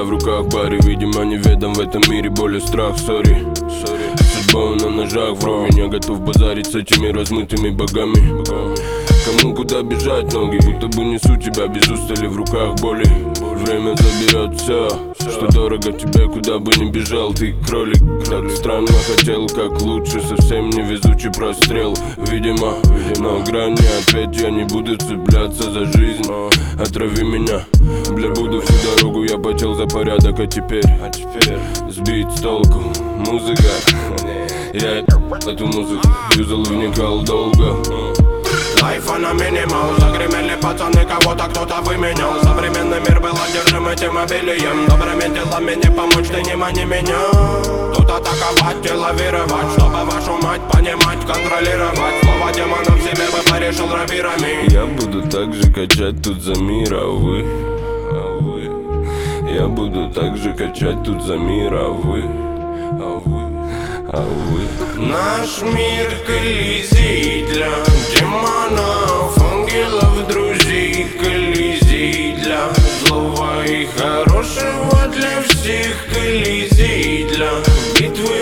в руках бары. Видимо, неведом в этом мире боль и страх. Сори, судьба на ножах вровень. Я готов базарить с этими размытыми богами. Кому куда бежать ноги, будто бы несу тебя без устали в руках боли. Время заберет все, что дорого тебе, куда бы ни бежал. Ты кролик, так странно хотел, как лучше. Совсем невезучий прострел, видимо. Но грани ответь, я не буду цепляться за жизнь. Отрави меня, бля, буду всю дорогу. Я потел за порядок, а теперь сбить с толку. Музыка, я эту музыку юзал и вникал долго. Лайфа на минимал, загремели пацаны, кого-то кто-то выменял. Современный мир был одержим этим обилием. Добрыми делами не помочь, ты не мани меня. Тут атаковать и лавировать, чтобы вашу мать понимать, контролировать. Слово демонов себе бы порешил равирами. Я буду так же качать тут за мир, а вы. Я буду так же качать тут за мир, а вы. Наш мир колизей для демонов, ангелов, друзей. Колизей для злого и хорошего, для всех. Колизей для битвы,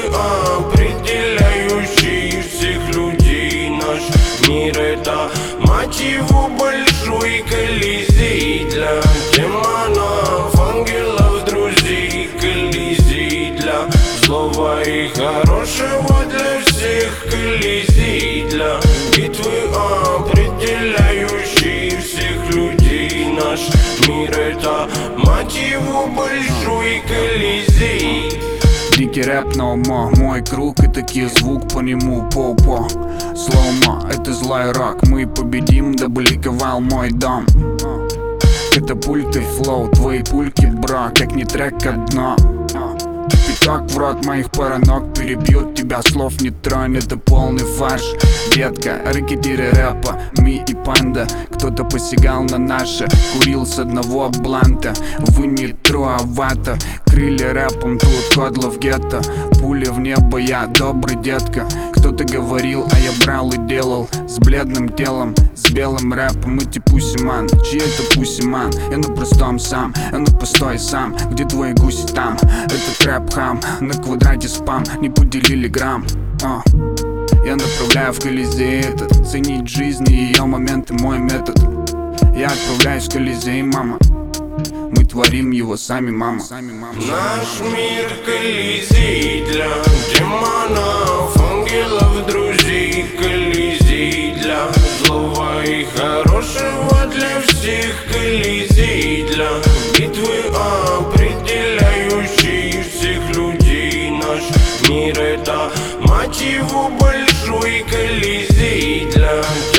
определяющей всех людей. Наш мир — это, мать его, большой колизей для демонов, ангелов, друзей. Колизей для злого и хорошего, для всех. Колизей для битвы, определяющей всех людей. Наш мир — это, мать его, большой колизей. Дикий рэп на ума, мой круг и такие звук по нему. По-по, слоумо, это злой рок. Мы победим, да бликовал мой дом. Катапульты, флоу, твои пульки, бро, как не трек, как дно. Пятак в рот моих паранок перебьют тебя, слов не тронь, это полный фарш. Детка, ракетиры рэпа, ми и панда. Кто-то посягал на наше, курил с одного бланта. Вы не труавато, крылья рэпом, тут кодла в гетто. Пуля в небо, я добрый детка. Кто-то говорил, а я брал и делал. С бледным телом, с белым рэпом, эти пусиман. Чьи это пусиман? Я на простом сам, я на постой сам. Где твои гуси там? Это трэп-хам, на квадрате спам. Не поделили грамм. Я направляю в Колизей этот. Ценить жизнь и ее моменты, мой метод. Я отправляюсь в Колизей, мама. Мы творим его сами, мама. Наш мир колизей для демонов, ангелов, друзей. Колизей для злого и хорошего, для всех. Колизей для битвы, определяющей всех людей. Наш мир — это, мать его, большой колизей для